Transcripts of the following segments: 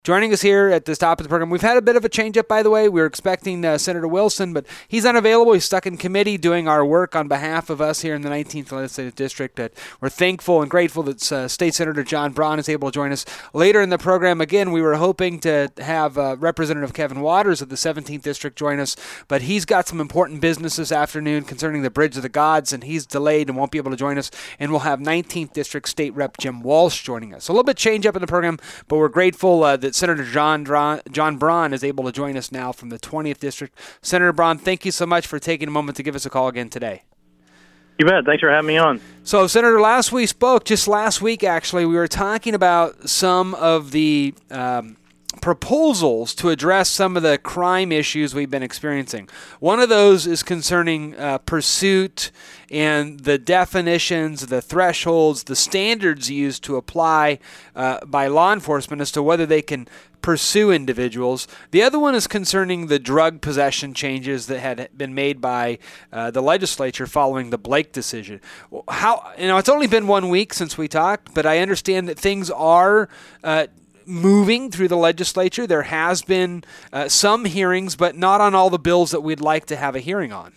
Joining us here at the top of the program, we've had a bit of a change-up, by the way. We were expecting Senator Wilson, but he's unavailable. He's stuck in committee doing our work on behalf of us here in the 19th Legislative District. We're thankful and grateful that State Senator John Braun is able to join us later in the program. Again, we were hoping to have Representative Kevin Waters of the 17th District join us, but he's got some important business this afternoon concerning the Bridge of the Gods, and he's delayed and won't be able to join us. And we'll have 19th District State Rep Jim Walsh joining us. So a little bit change-up in the program, but we're grateful that Senator John Braun is able to join us now from the 20th District. Senator Braun, thank you so much for taking a moment to give us a call again today. You bet. Thanks for having me on. So, Senator, last week, actually, we were talking about some of the proposals to address some of the crime issues we've been experiencing. One of those is concerning pursuit and the definitions, the thresholds, the standards used to apply by law enforcement as to whether they can pursue individuals. The other one is concerning the drug possession changes that had been made by the legislature following the Blake decision. It's only been 1 week since we talked, but I understand that things are moving through the legislature. There has been some hearings, but not on all the bills that we'd like to have a hearing on.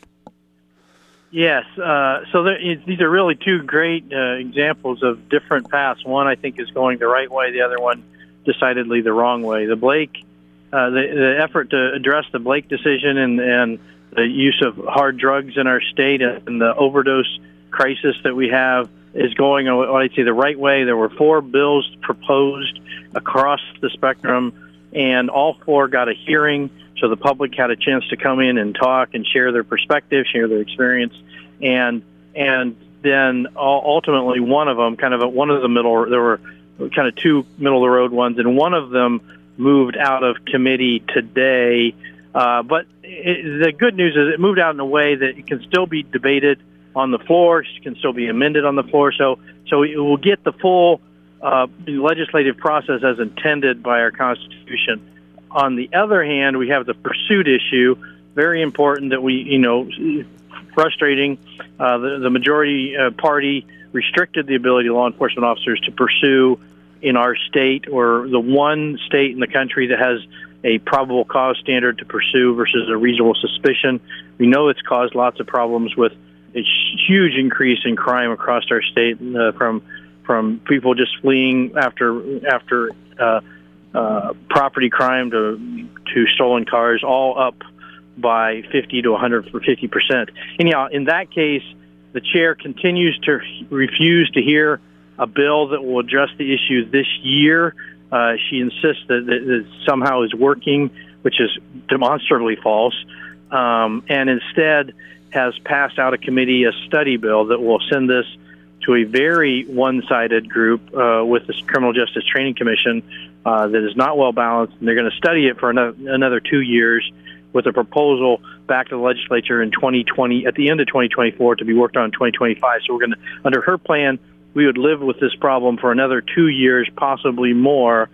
Yes. These are really two great examples of different paths. One, I think, is going the right way. The other one, decidedly the wrong way. The Blake, the effort to address the Blake decision and the use of hard drugs in our state and the overdose crisis that we have is going, I'd say, the right way. There were 4 bills proposed across the spectrum, and all 4 got a hearing, so the public had a chance to come in and talk and share their perspective, share their experience, and then ultimately one of them, there were kind of 2 middle-of-the-road ones, and one of them moved out of committee today. But the good news is it moved out in a way that it can still be debated on the floor, it can still be amended on the floor, so it will get the full legislative process as intended by our Constitution. On the other hand, we have the pursuit issue, very important that frustrating. The majority party restricted the ability of law enforcement officers to pursue in our state, or the one state in the country that has a probable cause standard to pursue versus a reasonable suspicion. We know it's caused lots of problems with a huge increase in crime across our state, from people just fleeing after property crime to stolen cars, all up by 50 to 150%. Anyhow, in that case, the chair continues to refuse to hear a bill that will address the issue this year. She insists that it somehow is working, which is demonstrably false, and instead has passed out of committee a study bill that will send this to a very one-sided group with the Criminal Justice Training Commission that is not well balanced, and they're going to study it for another 2 years with a proposal back to the legislature in 2020, at the end of 2024, to be worked on in 2025. So we're going to, under her plan, we would live with this problem for another 2 years, possibly more,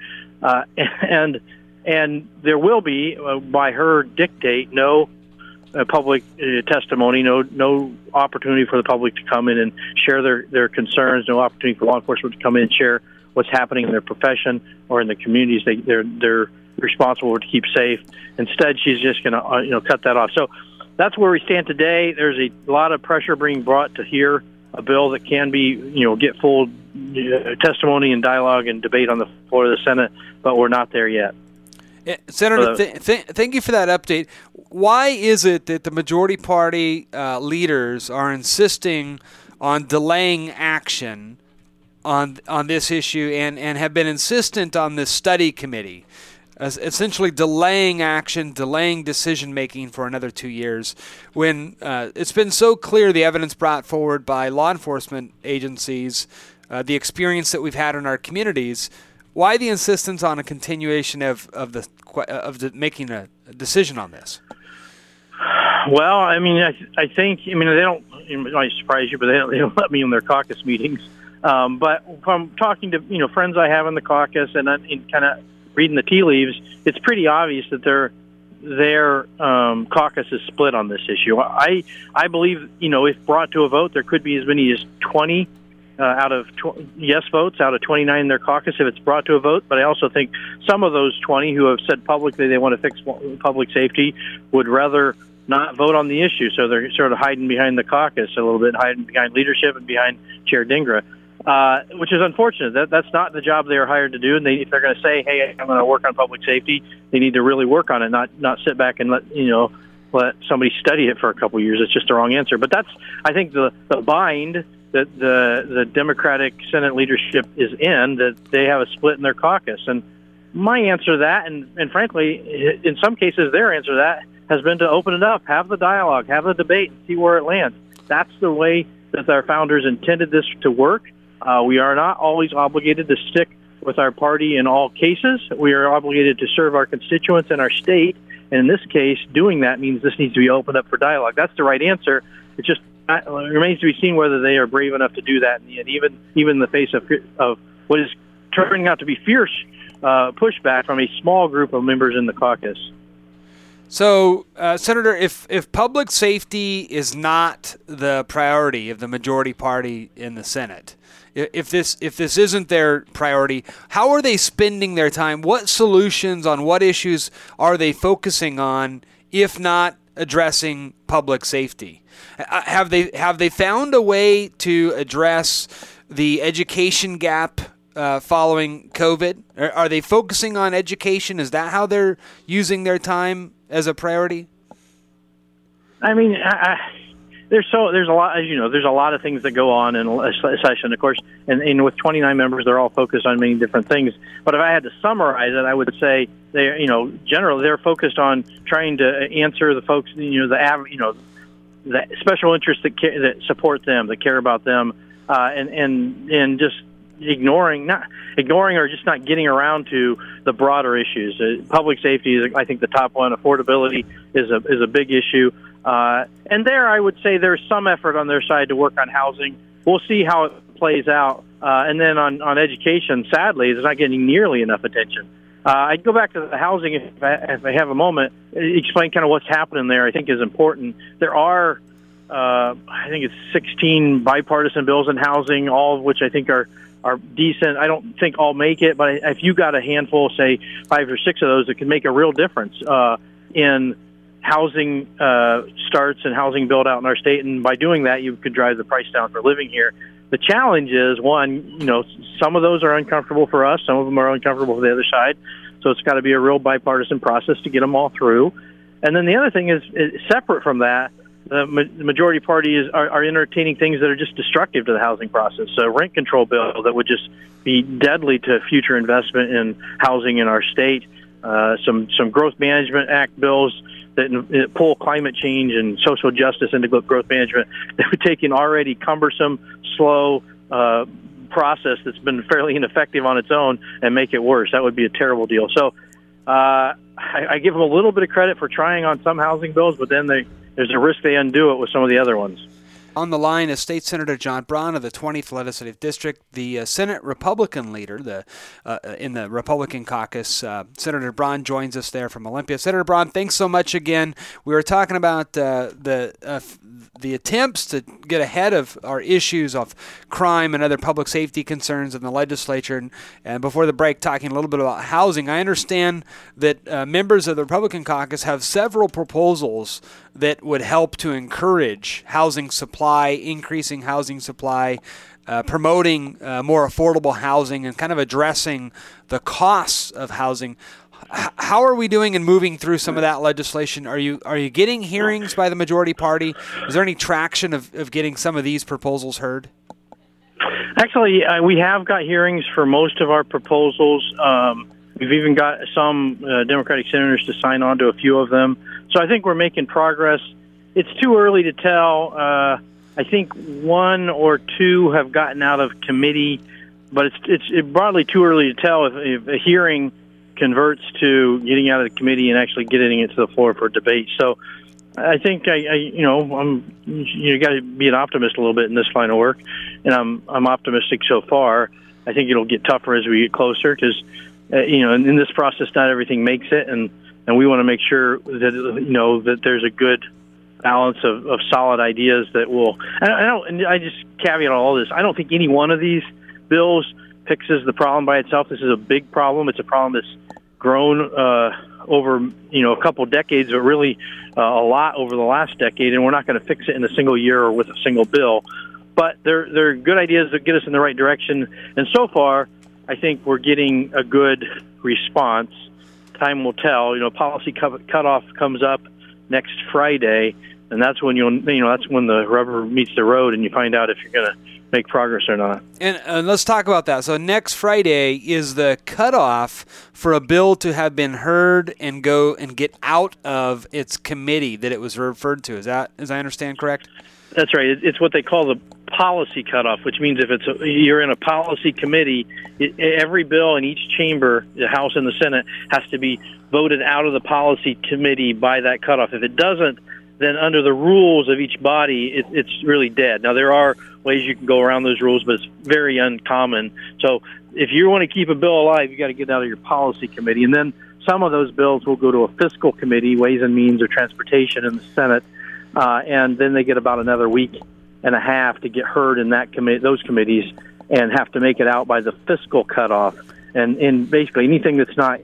and there will be, by her dictate, no public testimony, no opportunity for the public to come in and share their concerns, no opportunity for law enforcement to come in and share what's happening in their profession or in the communities they're responsible to keep safe. Instead, she's just going to cut that off. So that's where we stand today. There's a lot of pressure being brought to hear a bill that can be, get full testimony and dialogue and debate on the floor of the Senate, but we're not there yet. Senator, thank you for that update. Why is it that the majority party leaders are insisting on delaying action on this issue and have been insistent on this study committee, essentially delaying action, delaying decision-making for another 2 years, when it's been so clear, the evidence brought forward by law enforcement agencies, the experience that we've had in our communities? Why the insistence on a continuation of making a decision on this? Well, I think they don't. It might surprise you, but they don't let me in their caucus meetings. But from talking to friends I have in the caucus and kind of reading the tea leaves, it's pretty obvious that their caucus is split on this issue. I believe if brought to a vote, there could be as many as 20 out of yes votes out of 29 in their caucus if it's brought to a vote. But I also think some of those 20 who have said publicly they want to fix public safety would rather not vote on the issue. So they're sort of hiding behind the caucus a little bit, hiding behind leadership and behind Chair Dhingra, which is unfortunate. That's not the job they are hired to do. And if they're going to say, hey, I'm going to work on public safety, they need to really work on it, not sit back and let somebody study it for a couple of years. It's just the wrong answer. But that's, I think, the bind that the Democratic Senate leadership is in, that they have a split in their caucus. And my answer to that, and frankly, in some cases, their answer to that has been to open it up, have the dialogue, have the debate, and see where it lands. That's the way that our founders intended this to work. We are not always obligated to stick with our party in all cases. We are obligated to serve our constituents in our state. And in this case, doing that means this needs to be opened up for dialogue. That's the right answer. It just remains to be seen whether they are brave enough to do that in the end, even in the face of what is turning out to be fierce pushback from a small group of members in the caucus. So, Senator, if public safety is not the priority of the majority party in the Senate, if this isn't their priority, how are they spending their time? What solutions on what issues are they focusing on, if not addressing public safety? Have they found a way to address the education gap following COVID? Are they focusing on education? Is that how they're using their time as a priority? I mean, there's a lot, as you know, there's a lot of things that go on in a session, of course, and with 29 members, they're all focused on many different things. But if I had to summarize it, I would say generally they're focused on trying to answer the folks, the special interests that support them, that care about them, and just ignoring or just not getting around to the broader issues. Public safety is, I think, the top one. Affordability is a big issue. And there, I would say there's some effort on their side to work on housing. We'll see how it plays out. And then on education, sadly, it's not getting nearly enough attention. I'd go back to the housing if I have a moment, explain kind of what's happening there, I think is important. There are, I think it's 16 bipartisan bills in housing, all of which I think are decent. I don't think all make it, but if you got a handful, say 5 or 6 of those, it can make a real difference in housing starts and housing build out in our state. And by doing that, you could drive the price down for living here. The challenge is, one, some of those are uncomfortable for us. Some of them are uncomfortable for the other side. So it's got to be a real bipartisan process to get them all through. And then the other thing is separate from that, the majority party are entertaining things that are just destructive to the housing process. So a rent control bill that would just be deadly to future investment in housing in our state. Some Growth Management Act bills that pull climate change and social justice into growth management, that would take an already cumbersome, slow process that's been fairly ineffective on its own and make it worse. That would be a terrible deal. So I give them a little bit of credit for trying on some housing bills, but then there's a risk they undo it with some of the other ones. On the line is State Senator John Braun of the 20th Legislative District, the Senate Republican leader in the Republican caucus. Senator Braun joins us there from Olympia. Senator Braun, thanks so much again. We were talking about the attempts to get ahead of our issues of crime and other public safety concerns in the legislature. And before the break, talking a little bit about housing. I understand that members of the Republican caucus have several proposals that would help to encourage housing supply, increasing housing supply, promoting more affordable housing, and kind of addressing the costs of housing. How are we doing in moving through some of that legislation? Are you getting hearings by the majority party? Is there any traction of getting some of these proposals heard? Actually, we have got hearings for most of our proposals. We've even got some Democratic senators to sign on to a few of them. So I think we're making progress. It's too early to tell. I think 1 or 2 have gotten out of committee, but it's broadly too early to tell if a hearing converts to getting out of the committee and actually getting it to the floor for debate. So I think you got to be an optimist a little bit in this line of work, and I'm optimistic so far. I think it'll get tougher as we get closer because in this process, not everything makes it, and we want to make sure that that there's a good balance of solid ideas that will. And I just caveat all this. I don't think any one of these bills fixes the problem by itself. This is a big problem. It's a problem that's grown over a couple decades, but really a lot over the last decade. And we're not going to fix it in a single year or with a single bill. But they're good ideas that get us in the right direction. And so far, I think we're getting a good response. Time will tell. Policy cutoff comes up next Friday, and that's when that's when the rubber meets the road, and you find out if you're going to make progress or not. And let's talk about that. So next Friday is the cutoff for a bill to have been heard and go and get out of its committee that it was referred to. Is that, as I understand, correct? That's right. It's what they call the policy cutoff, which means if you're in a policy committee, every bill in each chamber, the House and the Senate, has to be voted out of the policy committee by that cutoff. If it doesn't, then under the rules of each body, it's really dead. Now, there are ways you can go around those rules, but it's very uncommon. So if you want to keep a bill alive, you got to get out of your policy committee. And then some of those bills will go to a fiscal committee, Ways and Means or Transportation in the Senate, and then they get about another week and a half to get heard in those committees, and have to make it out by the fiscal cutoff. And basically anything that's not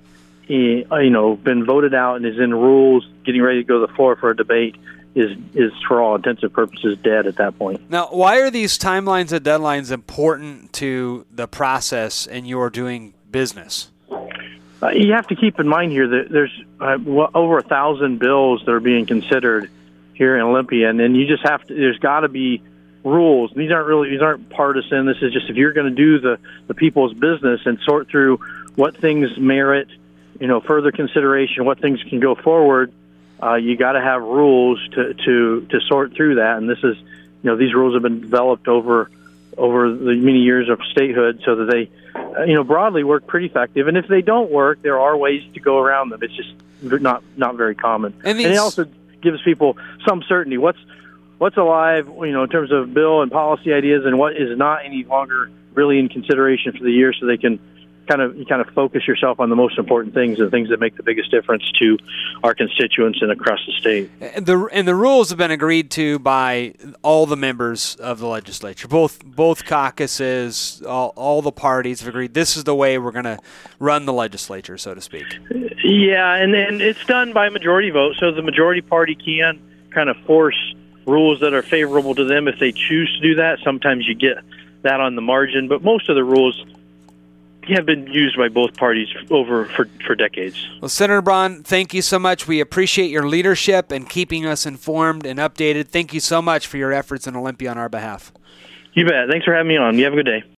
been voted out and is in rules, getting ready to go to the floor for a debate, is for all intents and purposes dead at that point. Now, why are these timelines and deadlines important to the process and your doing business? You have to keep in mind here that there's over 1,000 bills that are being considered here in Olympia, and you just have to. There's got to be rules. These aren't partisan. This is just if you're going to do the people's business and sort through what things merit, further consideration, what things can go forward. You got to have rules to sort through that, and this is, these rules have been developed over the many years of statehood, so that they, broadly work pretty effective. And if they don't work, there are ways to go around them. It's just not very common. And it also gives people some certainty. What's alive, in terms of bill and policy ideas, and what is not any longer really in consideration for the year, so they can kind of focus yourself on the most important things, the things that make the biggest difference to our constituents and across the state. And the rules have been agreed to by all the members of the legislature, both caucuses, all the parties have agreed this is the way we're going to run the legislature, so to speak. Yeah, and it's done by majority vote, so the majority party can kind of force rules that are favorable to them if they choose to do that. Sometimes you get that on the margin, but most of the rules have been used by both parties for decades. Well, Senator Braun, thank you so much. We appreciate your leadership and keeping us informed and updated. Thank you so much for your efforts in Olympia on our behalf. You bet. Thanks for having me on. You have a good day.